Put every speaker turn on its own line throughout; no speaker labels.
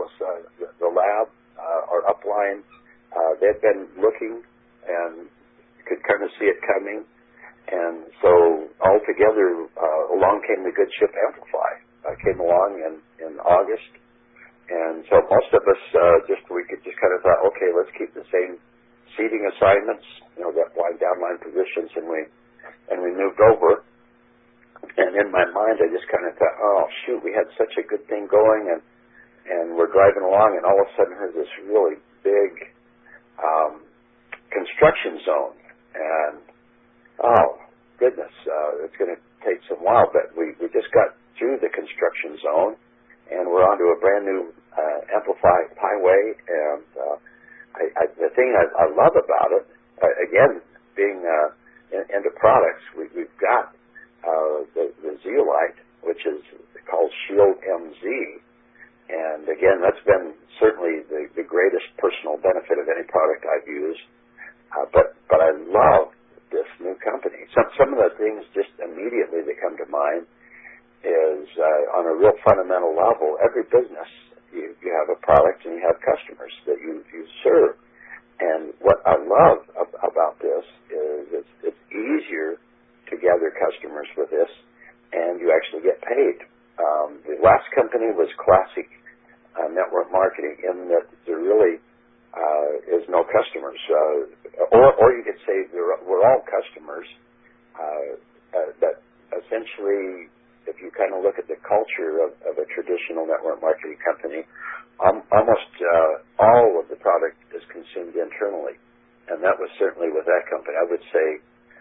marvelous. The lab, our upline, they've been looking and could kind of see it coming. And so altogether, along came the Good Ship Amplify. Came along in August. And so most of us we could just kind of thought, okay, let's keep the same seating assignments, that line downline positions, and we moved over. And in my mind, I just kind of thought, oh shoot, we had such a good thing going, and we're driving along, and all of a sudden there's this really big construction zone, and oh goodness, it's going to take some while, but we just got through the construction zone, and we're onto a brand new Amplify highway, and the thing I love about it, again, being into products, we've got the Zeolite, which is called Shield MZ, and again, that's been certainly the greatest personal benefit of any product I've used, but I love this new company. Some of the things just immediately that come to mind is on a real fundamental level, every business, you have a product and you have customers that you serve. And what I love about this is it's easier to gather customers with this, and you actually get paid. The last company was classic network marketing, in that there really is no customers. Or you could say we're all customers, but essentially, if you kind of look at the culture of a traditional network marketing company, almost all of the product is consumed internally. And that was certainly with that company. I would say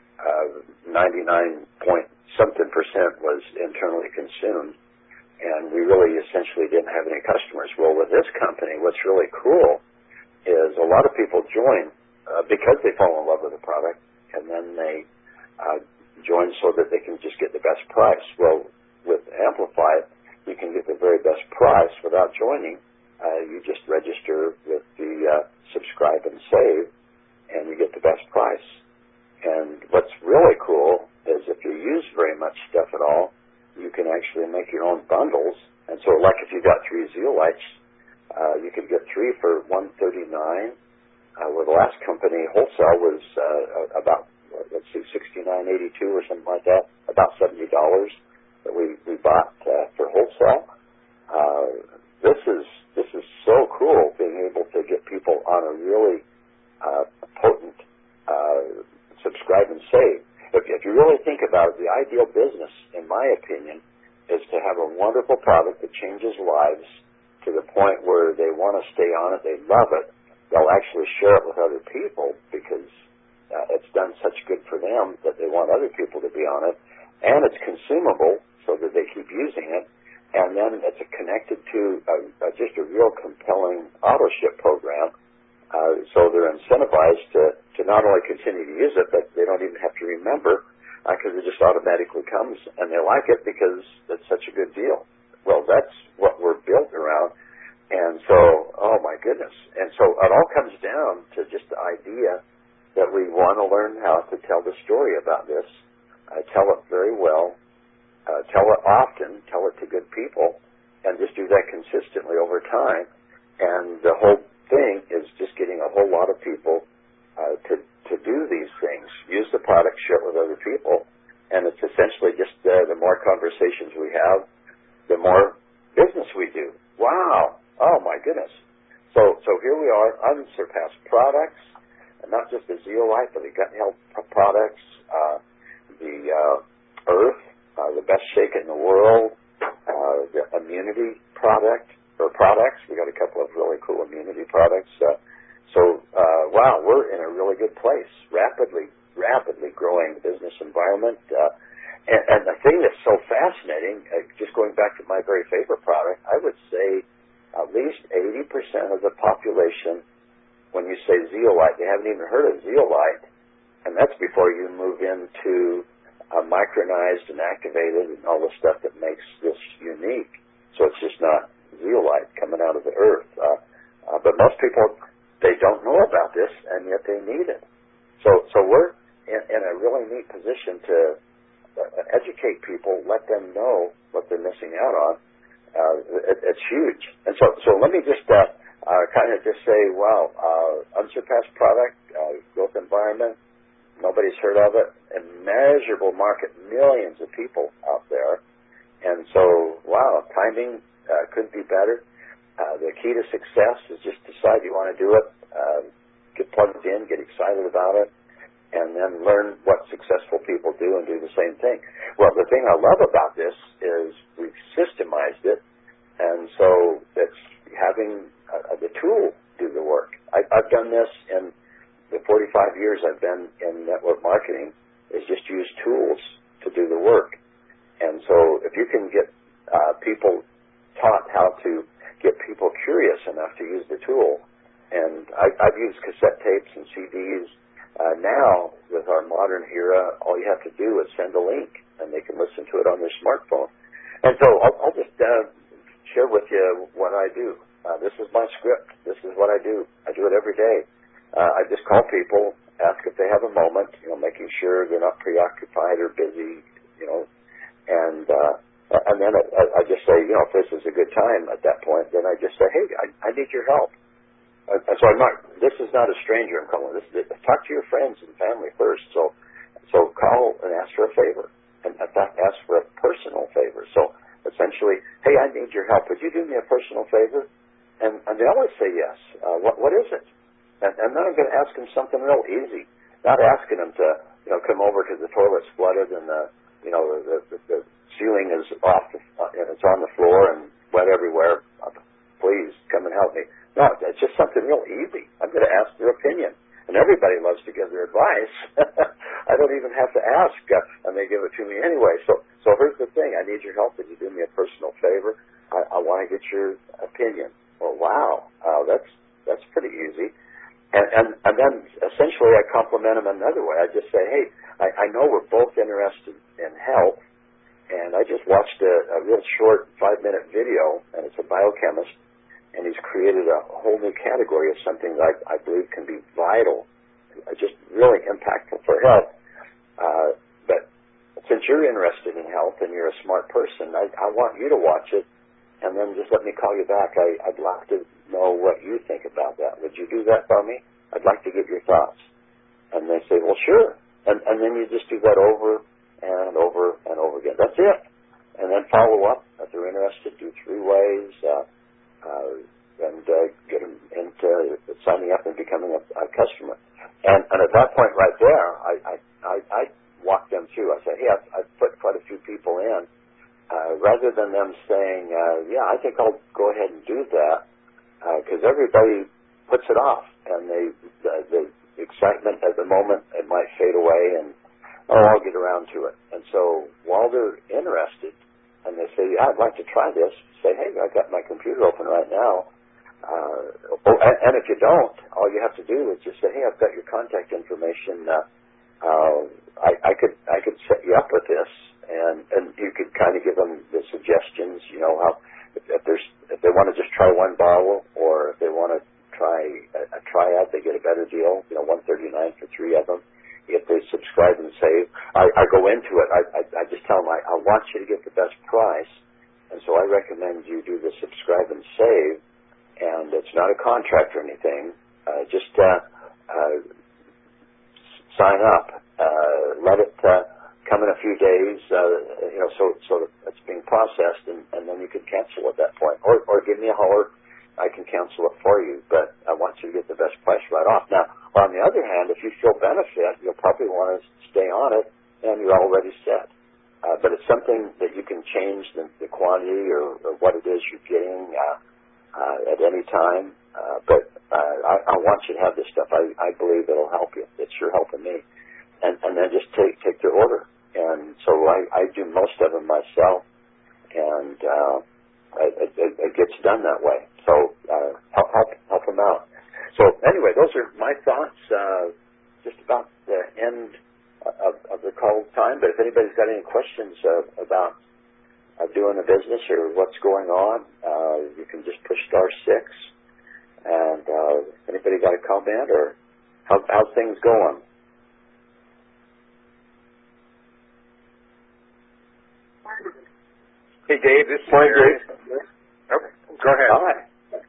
99-point-something% was internally consumed, and we really essentially didn't have any customers. Well, with this company, what's really cool is a lot of people join because they fall in love with the product, and then they join so that they can just get the best price. Well, with Amplify, you can get the very best price without joining. You just register with the subscribe and save, and you get the best price. And what's really cool is if you use very much stuff at all, you can actually make your own bundles. And so, like if you got 3 Zeolites, you could get 3 for $139. Where the last company, Wholesale, was about $69.82 or something like that, about $70 that we bought for Wholesale. This is so cool, being able to get people on a really potent subscribe and save. If you really think about it, the ideal business, in my opinion, is to have a wonderful product that changes lives to the point where they want to stay on it, they love it, they'll actually share it with other people because it's done such good for them that they want other people to be on it, and it's consumable so that they keep using it, and then it's connected to just a real compelling auto ship program, so they're incentivized to not only continue to use it, but they don't even have to remember because it just automatically comes, and they like it because it's such a good deal. Well, that's what we're built around. And so, oh my goodness. And so it all comes down to just the idea that we want to learn how to tell the story about this, tell it very well, tell it often, tell it to good people, and just do that consistently over time. And the whole thing is just getting a whole lot of people to do these things, use the product, share it with other people, and it's essentially just the more conversations we have, the more business we do. Wow. Oh, my goodness. So here we are, unsurpassed products, and not just the Zeolite, but the gut health products, the Earth, the best shake in the world, the immunity product, or products. We got a couple of really cool immunity products. Wow, we're in a really good place, rapidly growing business environment. And the thing that's so fascinating, just going back to my very favorite product, I would say at least 80% of the population, when you say Zeolite, they haven't even heard of Zeolite, and that's before you move into micronized and activated and all the stuff that makes this unique. So it's just not Zeolite coming out of the earth. But most people, they don't know about this, and yet they need it. So we're in a really neat position to educate people, let them know what they're missing out on, It's huge. And so let me just kind of just say, wow, unsurpassed product, growth environment, nobody's heard of it, immeasurable market, millions of people out there. And so, wow, timing couldn't be better. The key to success is just decide you want to do it, get plugged in, get excited about it, and then learn what successful people do and do the same thing. Well, the thing I love about this is we've systemized it, and so it's having the tool do the work. I've done this in the 45 years I've been in network marketing, is just use tools to do the work. And so if you can get people taught how to get people curious enough to use the tool, and I've used cassette tapes and CDs. Now, with our modern era, all you have to do is send a link, and they can listen to it on their smartphone. And so I'll just share with you what I do. This is my script. This is what I do. I do it every day. I just call people, ask if they have a moment, making sure they're not preoccupied or busy, and then I just say, if this is a good time at that point, then I just say, hey, I need your help. So this is not a stranger I'm calling. Talk to your friends and family first. So call and ask for a favor. And in fact, ask for a personal favor. So essentially, hey, I need your help. Would you do me a personal favor? And they always say yes. What is it? And then I'm going to ask them something real easy. Not asking them to, come over because the toilet's flooded and the ceiling is off and it's on the floor and wet everywhere. Please come and help me. No, it's just something real easy. I'm going to ask their opinion. And everybody loves to give their advice. I don't even have to ask, and they give it to me anyway. So here's the thing. I need your help. Would you do me a personal favor? I want to get your opinion. Well, wow. That's pretty easy. And then essentially I compliment them another way. I just say, hey, I know we're both interested in health, and I just watched a real short 5-minute video, and it's a biochemist, and he's created a whole new category of something that I believe can be vital, just really impactful for health. But since you're interested in health and you're a smart person, I want you to watch it, and then just let me call you back. I'd like to know what you think about that. Would you do that for me? I'd like to get your thoughts. And they say, well, sure. And then you just do that over and over and over again. That's it. And then follow up if they're interested. Do 3 ways. And get them into signing up and becoming a customer. And at that point right there, I walk them through. I say, hey, I've put quite a few people in. Rather than them saying, yeah, I think I'll go ahead and do that, because everybody puts it off. And the excitement at the moment, it might fade away, and, I'll get around to it. And so while they're interested, and they say, yeah, I'd like to try this, say, hey, I've got my computer open right now. And if you don't, all you have to do is just say, hey, I've got your contact information. I could set you up with this, and you could kind of give them the suggestions. How if they want to just try one bottle, or if they want to try a triad, they get a better deal. $139 for 3 of them. If they subscribe and save, I go into it. I just tell them I want you to get the best price, and so I recommend you do the subscribe and save. And it's not a contract or anything. Just sign up. Let it come in a few days, so it's being processed, and then you can cancel at that point. Or give me a holler. I can cancel it for you, but I want you to get the best price right off. Now, on the other hand, if you feel benefit, you'll probably want to stay on it, and you're already set. But it's something that you can change the quantity or what it is you're getting at any time, but I want you to have this stuff. I believe it'll help you. It's sure helping me. And then just take their order. And so I do most of them myself, and it gets done that way. So help them out. So anyway, those are my thoughts just about the end of the call time. But if anybody's got any questions about doing a business or what's going on, you can just push *6. And anybody got a comment, or how's things going?
Hey, Dave, this is
Morning,
Jerry.
Dave.
Go ahead.
All right.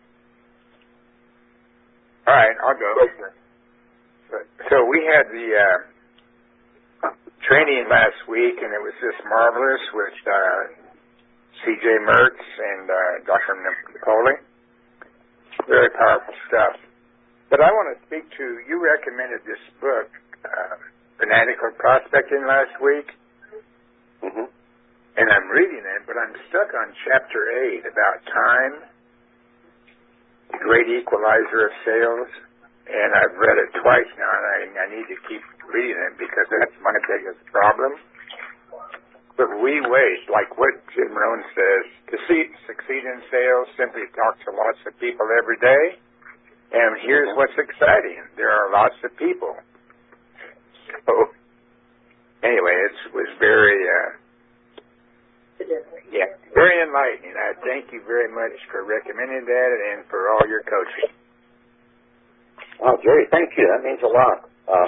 All right, I'll go. So we had the training last week, and it was just marvelous with C.J. Mertz and Dr. Napoli. Very powerful stuff. But I want to speak to, you recommended this book, Fanatical Prospecting, last week.
Mm-hmm.
And I'm reading it, but I'm stuck on Chapter 8 about time, the great equalizer of sales. And I've read it twice now, and I need to keep reading it because that's my biggest problem. But we waste, like what Jim Rohn says, to succeed in sales, simply talk to lots of people every day. And here's what's exciting. There are lots of people. So, anyway, it was very, very enlightening. I thank you very much for recommending that and for all your coaching.
Oh, Jerry, thank you. That means a lot.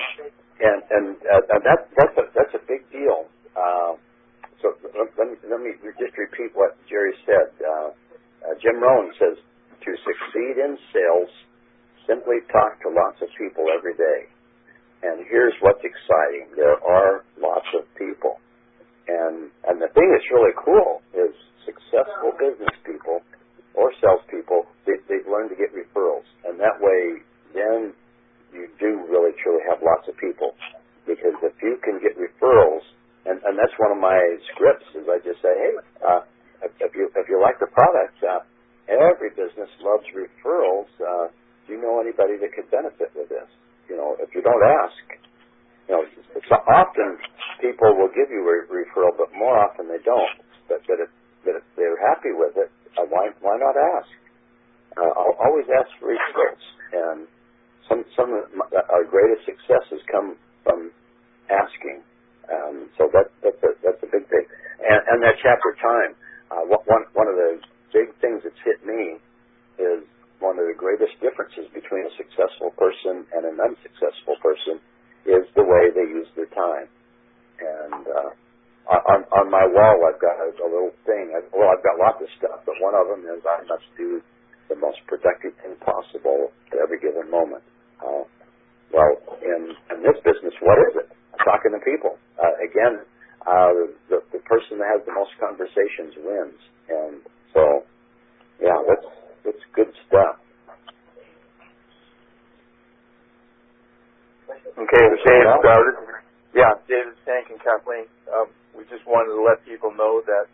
That's a big deal. So let me just repeat what Jerry said. Jim Rohn says, to succeed in sales, simply talk to lots of people every day. And here's what's exciting. There are lots of people. And the thing that's really cool is successful business people or salespeople, they've learned to get referrals. And that way, then you do really truly have lots of people. Because if you can get referrals, and that's one of my scripts, is I just say, hey, if you like the product, every business loves referrals. Do you know anybody that could benefit with this? You know, if you don't ask, you know, it's often people will give you a referral, but more often they don't. But if they're happy with it, why not ask? I'll always ask for referrals, and some of our greatest successes come from asking. So that's a big thing. And that chapter time, one of the big things that's hit me is one of the greatest differences between a successful person and an unsuccessful person is the way they use their time. And on my wall, I've got a little thing. I've got lots of stuff, but one of them is I must do the most productive thing possible at every given moment. Well, in this business, what is it? I'm talking to people. Again, the person that has the most conversations wins. And so, yeah, that's good stuff.
Okay, Dave started. Yeah, David Stank and Kathleen. We just wanted to let people know that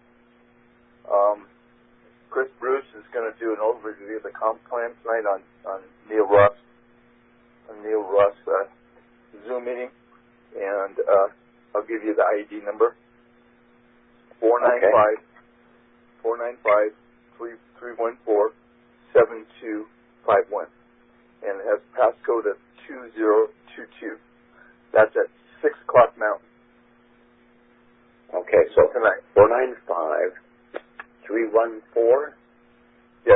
Chris Bruce is going to do an overview of the comp plan tonight on Neil Russ Zoom meeting, and I'll give you the ID number 495-314-7251, and it has passcode of 2022. That's at 6 o'clock Mountain.
Okay, so
tonight.
495-314?
Yes.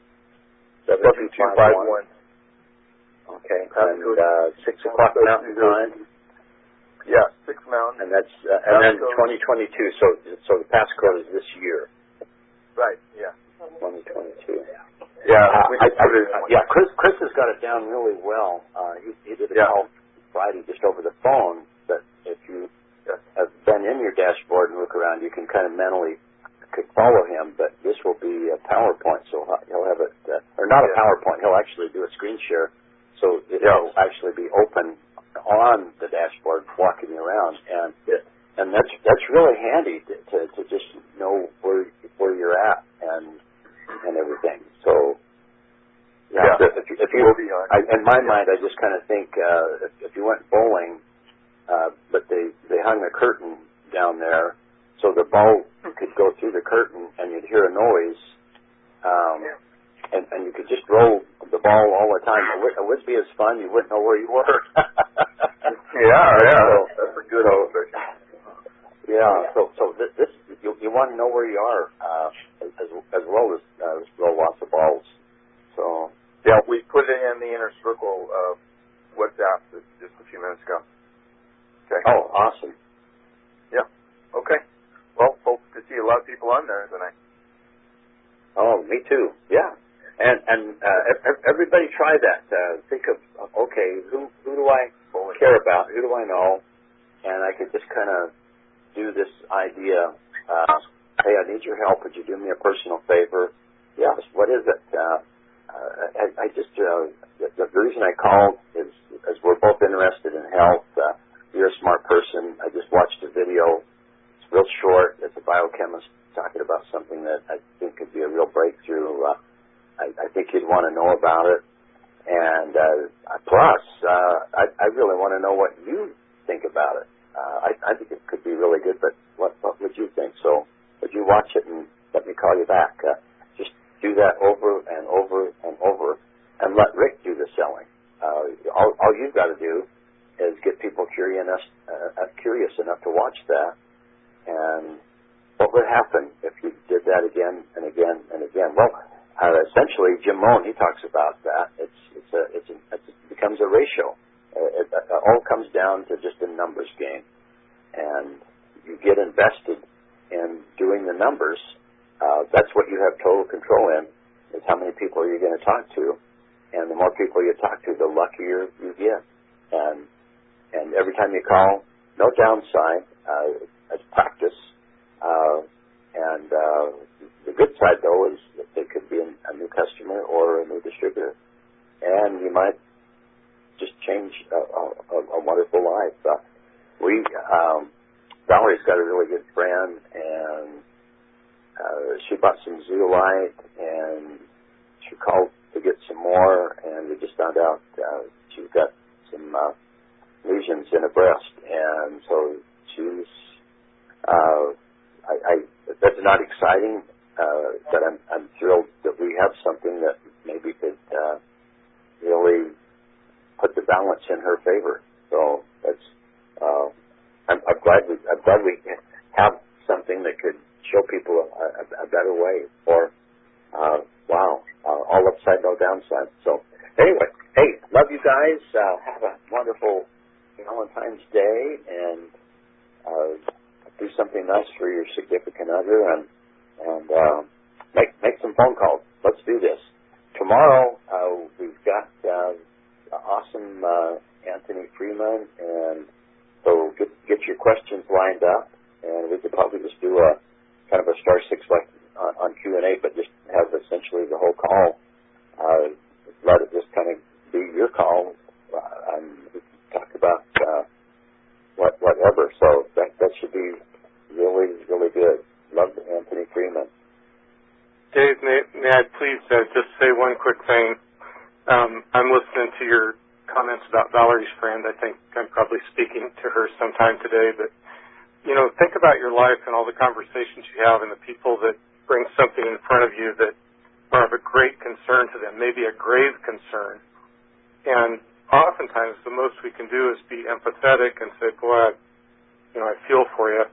7251. Okay, and 6 o'clock Mountain time?
Yeah, 6 Mountain.
And that's and then 2022. So the passcode is this year.
Right. Yeah.
2022.
Yeah.
Chris has got it down really well. He did a call Friday just over the phone. But if you have been in your dashboard and look around, you can kind of mentally follow him. But this will be a PowerPoint, so he'll have it, or not a PowerPoint. He'll actually do a screen share, so it'll actually be open on the dashboard, walking you around, and that's really handy to just know where you're at and everything. So if you in my mind, I just kind of think if you went bowling, but they hung a curtain down there, so the ball could go through the curtain and you'd hear a noise, and you could just roll the ball all the time. It would be as fun. You wouldn't know where you were.
That's a good illustration.
So this you want to know where you are as well as roll lots of balls. So
we put it in the Inner Circle WhatsApp just a few minutes ago. Okay.
Oh, awesome.
Yeah. Okay. Well, hope to see a lot of people on there tonight.
Oh, me too. Yeah. And everybody try that. Think of, okay, who do I care about? Who do I know? And I could just kind of do this idea, hey, I need your help. Would you do me a personal favor? Yes. What is it? I just, the reason I called is we're both interested in health. You're a smart person. I just watched a video. It's real short. It's a biochemist talking about something that I think could be a real breakthrough. I think you'd want to know about it. And plus, I really want to know what you think about it. I think it could be really good, but what would you think? So would you watch it and let me call you back? Just do that over and over and over and let Rick do the selling. All you've got to do is get people curious enough to watch that. And what would happen if you did that again and again and again? Well, essentially, Jim Moan, he talks about that. It becomes a ratio. It all comes down to just a numbers game. And you get invested in doing the numbers. That's what you have total control in, is how many people you're going to talk to. And the more people you talk to, the luckier you get. And every time you call, no downside. It's practice. The good side, though, is that they could be a new customer or a new distributor. And you might just change a wonderful life. Valerie's got a really good friend, and she bought some zeolite, and she called to get some more, and we just found out she's got some lesions in her breast. And so she's... that's not exciting, but I'm thrilled that we have something that maybe could really put the balance in her favor. So that's I'm glad we have something that could show people a better way. Or wow, all upside, no downside. So anyway, hey, love you guys. Have a wonderful Valentine's Day, and do something nice for your significant other, and make some phone calls. Let's do this. Tomorrow we've got awesome Anthony Freeman, and so get your questions lined up, and we could probably just do a kind of a star 6 like on Q&A, but just have essentially the whole call. Let it just kind of be your call, and we can talk about whatever. So that should be really, really good. Love Anthony Freeman.
Dave, may I please just say one quick thing? I'm listening to your comments about Valerie's friend. I think I'm probably speaking to her sometime today. But, think about your life and all the conversations you have and the people that bring something in front of you that are of a great concern to them, maybe a grave concern. And oftentimes the most we can do is be empathetic and say, boy, I feel for you.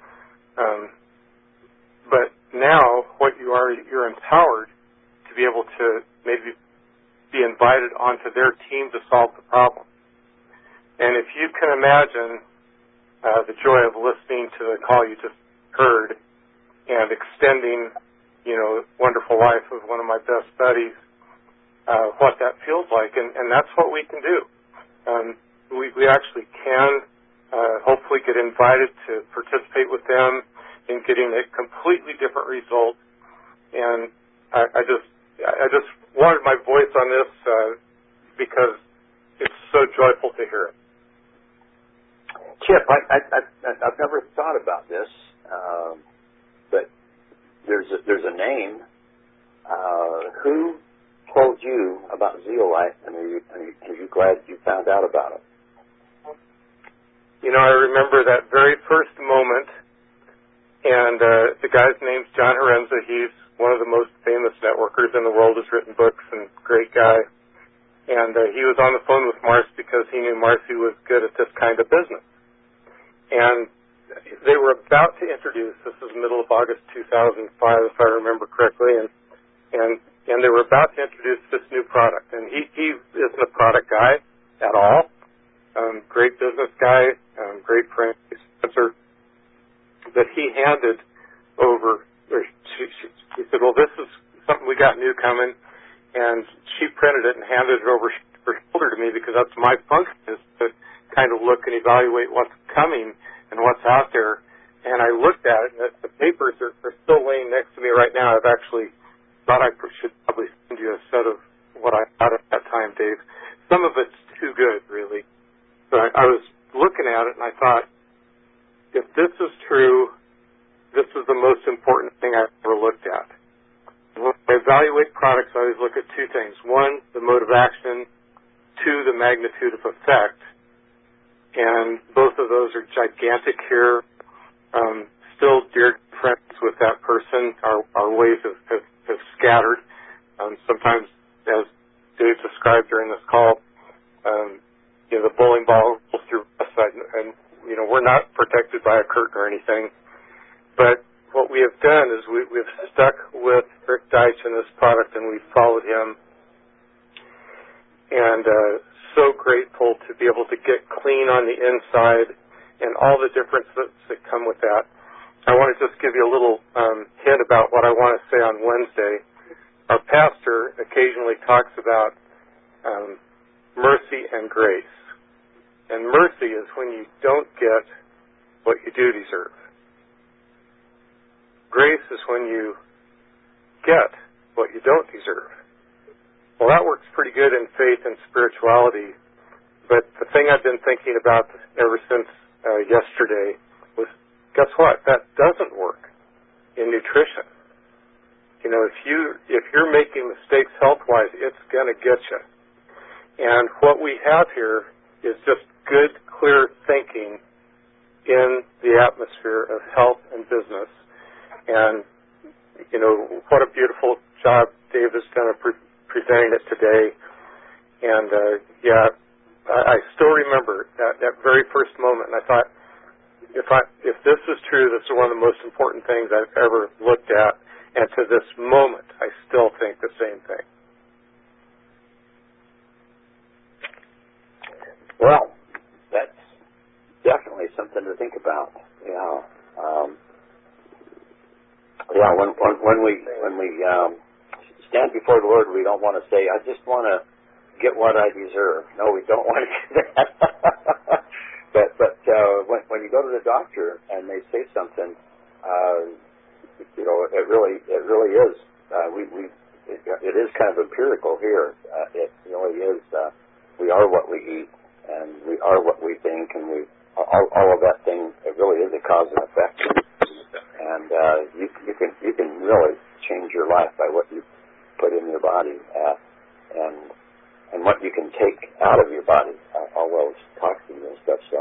But now you're empowered to be able to maybe be invited onto their team to solve the problem. And if you can imagine the joy of listening to the call you just heard and extending, wonderful life of one of my best buddies, what that feels like, and that's what we can do. We actually can hopefully get invited to participate with them in getting a completely different result. And I just wanted my voice on this because it's so joyful to hear it.
Chip, I've never thought about this, but there's a name. Who told you about zeolite, and are you glad you found out about it?
I remember that very first moment, and the guy's name's John Herenza. He's one of the most famous networkers in the world, has written books, and great guy. And he was on the phone with Marcy because he knew Marcy was good at this kind of business. And they were about to introduce, this is middle of August 2005, if I remember correctly, and they were about to introduce this new product. And he isn't a product guy at all. Great business guy, great friend, Spencer. But he handed over, he said, well, this is something we got new coming, and she printed it and handed it over her shoulder to me because that's my function, is to kind of look and evaluate what's coming and what's out there. And I looked at it, and the papers are still laying next to me right now. I've actually thought I should probably send you a set of what I had at that time, Dave. Some of it's too good, really. So I was looking at it, and I thought, if this is true, this is the most important thing I've ever looked at. When I evaluate products, I always look at two things. One, the mode of action. Two, the magnitude of effect. And both of those are gigantic here. Still dear friends with that person. Our ways have scattered. Sometimes, as Dave described during this call, the bowling ball rolls through us, and we're not protected by a curtain or anything. But what we have done is we've stuck with Rick Deitch and this product, and we've followed him. And so grateful to be able to get clean on the inside and all the differences that come with that. I want to just give you a little hint about what I want to say on Wednesday. Our pastor occasionally talks about mercy and grace. And mercy is when you don't get what you do deserve. Grace is when you get what you don't deserve. Well, that works pretty good in faith and spirituality, but the thing I've been thinking about ever since yesterday was, guess what? That doesn't work in nutrition. If you're making mistakes health-wise, it's going to get you. And what we have here is just good, clear thinking in the atmosphere of health and business. And, what a beautiful job Dave has done of presenting it today. And, I still remember that very first moment, and I thought, if this is true, this is one of the most important things I've ever looked at, and to this moment, I still think the same thing.
Well, that's definitely something to think about. When we stand before the Lord, we don't want to say, I just want to get what I deserve. No, we don't want to do that. but when you go to the doctor and they say something, it really is. It is kind of empirical here. It really is. We are what we eat, and we are what we think, and all of that thing. It really is a cause and effect. And you can really change your life by what you put in your body, and what you can take out of your body, all those toxins and stuff. So,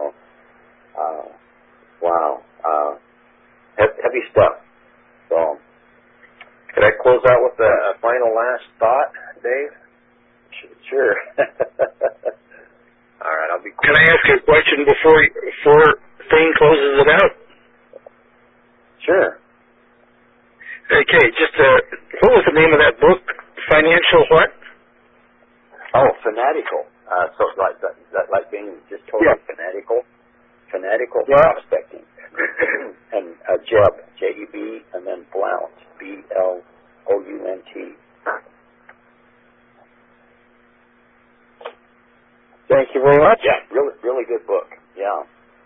wow, heavy stuff. So, could I close out with a final last thought, Dave? Sure. All right, I'll be quick.
Can I ask a question before Thane closes it out?
Sure.
Okay, what was the name of that book? Financial what?
Oh, fanatical. So like being just totally fanatical. Fanatical prospecting. And Jeb, Jeb, and then Blount, Blount.
Thank you very much.
Yeah, really good book. Yeah.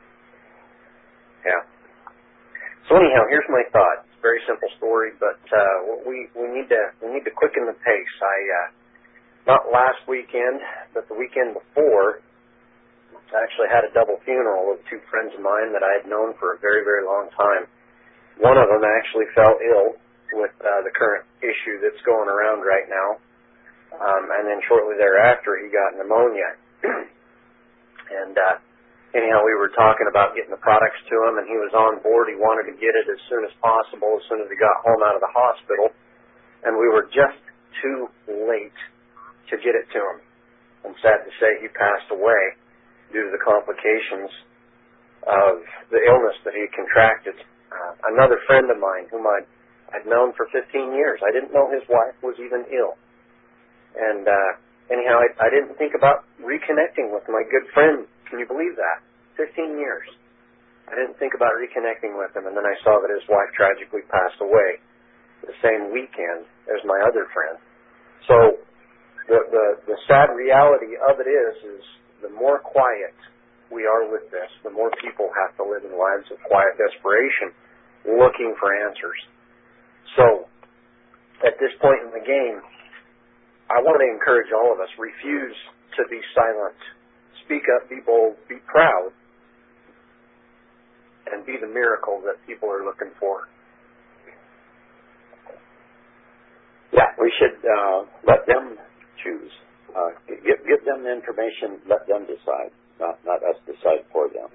So anyhow, here's my thought. It's a very simple story, but we need to quicken the pace. Not last weekend, but the weekend before, I actually had a double funeral of two friends of mine that I had known for a very, very long time. One of them actually fell ill with the current issue that's going around right now, and then shortly thereafter he got pneumonia. And anyhow, we were talking about getting the products to him, and he was on board. He wanted to get it as soon as possible, as soon as he got home out of the hospital, and we were just too late to get it to him. I'm sad to say he passed away due to the complications of the illness that he contracted. Another friend of mine whom I'd known for 15 years, I didn't know his wife was even ill. And anyhow, I didn't think about reconnecting with my good friend. Can you believe that? 15 years. I didn't think about reconnecting with him, and then I saw that his wife tragically passed away the same weekend as my other friend. So the sad reality of it is the more quiet we are with this, the more people have to live in lives of quiet desperation, looking for answers. So at this point in the game, I want to encourage all of us, refuse to be silent. Speak up, be bold, be proud, and be the miracle that people are looking for. Yeah, we should let them choose. Give them the information, let them decide, not us decide for them.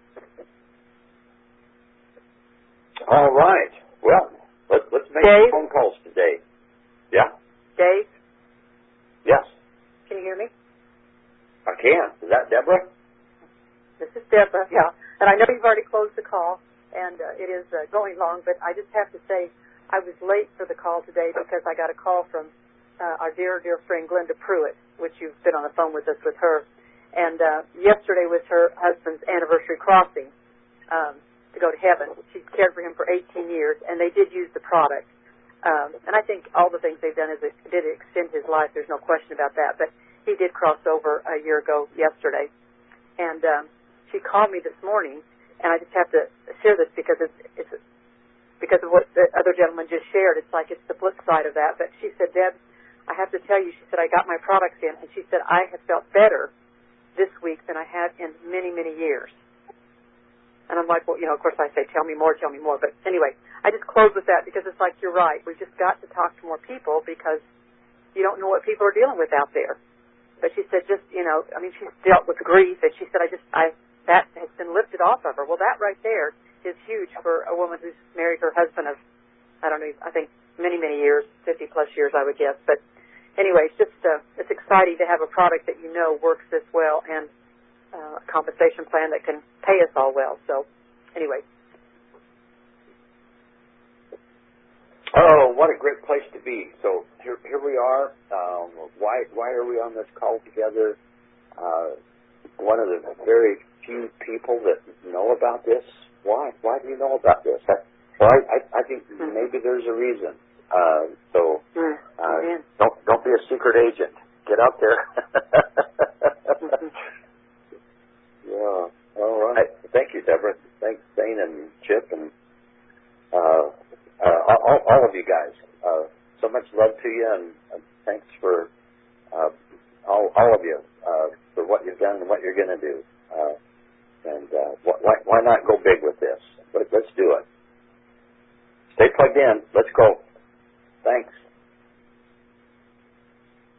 All right. Well, let's make some phone calls today. Yeah?
Dave?
Yes.
Can you hear me?
I can. Is that Deborah?
This is Deborah, yeah. And I know you've already closed the call, and it is going long, but I just have to say I was late for the call today because I got a call from our dear, dear friend Glenda Pruitt, which you've been on the phone with us with her. And yesterday was her husband's anniversary crossing to go to heaven. She cared for him for 18 years, and they did use the product. And I think all the things they've done did extend his life. There's no question about that. But he did cross over a year ago yesterday. And she called me this morning, and I just have to share this because it's because of what the other gentleman just shared. It's like it's the flip side of that. But she said, Deb, I have to tell you, she said, I got my products in, and she said, I have felt better this week than I have in many, many years. And I'm like, well, of course I say, tell me more. But anyway, I just close with that because it's like, you're right. We've just got to talk to more people because you don't know what people are dealing with out there. But she said, she's dealt with grief, and she said, that has been lifted off of her. Well, that right there is huge for a woman who's married her husband of, I don't know, I think many, many years, 50 plus years, I would guess. But anyway, it's just, it's exciting to have a product that works this well and a compensation plan that can pay us all well. So anyway.
Oh, what a great place to be. So here we are. Why are we on this call together? One of the very few people that know about this. Why do you know about this? I think maybe there's a reason. Don't be a secret agent. Get out there. Yeah. All right. Thank you, Deborah. Thanks, Dane and Chip, and all of you guys. So much love to you, and thanks for all of you for what you've done and what you're going to do. Why not go big with this? Let's do it. Stay plugged in. Let's go. Thanks.